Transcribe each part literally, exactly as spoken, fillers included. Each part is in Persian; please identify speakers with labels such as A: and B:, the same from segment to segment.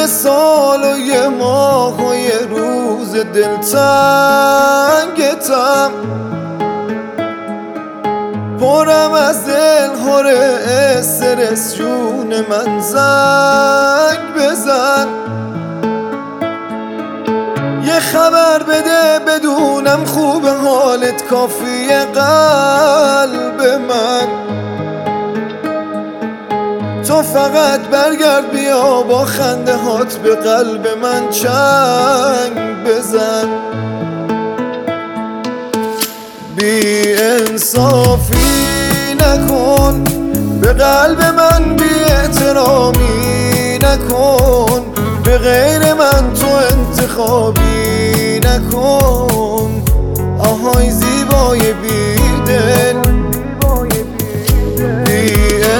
A: سال و یه ماه و یه روز دلتنگتم، پرم از دلخور استرس، جون من زنگ بزن، یه خبر بده بدونم خوب حالت، کافیه قلب من. تو فقط برگرد بیا با خنده هات به قلب من چنگ بزن. بی انصافی نکن به قلب من، بی احترامی نکن، به غیر من تو انتخابی نکن. آهای زیبای بیدل، بی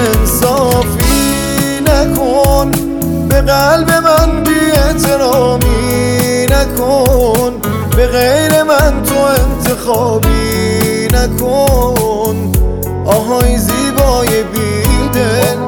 A: انصافی نکن به قلب من، بی احترامی نکن، به غیر من تو انتخابی نکن. آهای زیبای بیدل،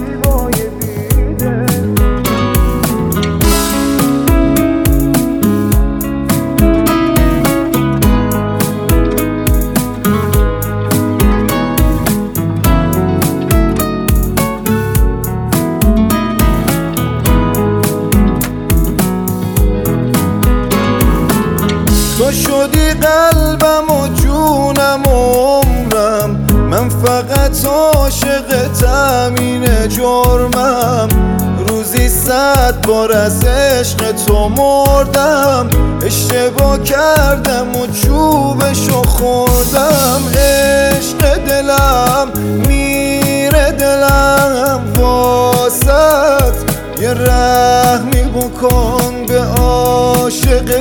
A: تو شدی قلبم و جونم و عمرم، من فقط عاشقتم، اینه جرمم. روزی صد بار از عشق تو مردم، اشتباه کردم و چوبشو خوردم. عشق دلم میره دلم واسط، یه رحمی بکن به عاشق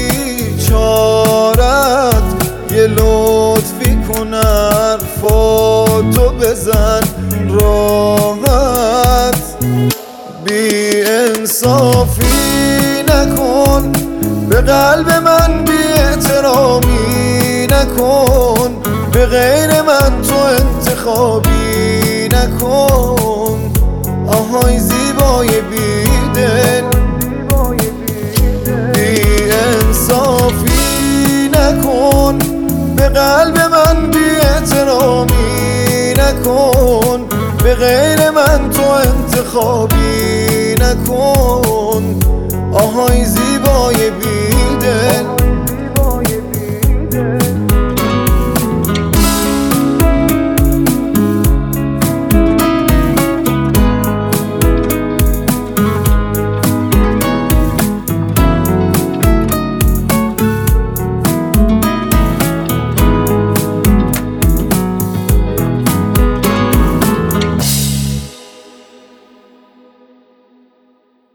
A: بیچارت، یه لطفی کن حرفاتو بزن راحت. بی انصافی نکن به قلب من، بی احترامی نکن، به غیر من تو انتخابی نکن. آهای زیبای بیدل، بی انصافی نکن به قلب من، بی احترامی نکن، به غیر من تو انتخابی نکن. آهای زیبای بیدل.